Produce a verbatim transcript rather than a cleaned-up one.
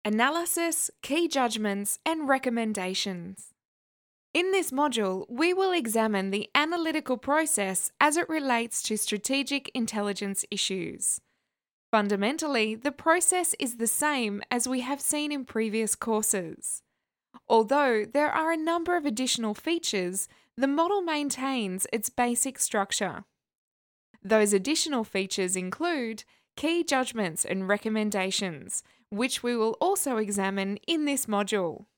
Analysis, Key Judgments, and Recommendations. In this module, we will examine the analytical process as it relates to strategic intelligence issues. Fundamentally, the process is the same as we have seen in previous courses. Although there are a number of additional features, the model maintains its basic structure. Those additional features include key judgments and recommendations, which we will also examine in this module.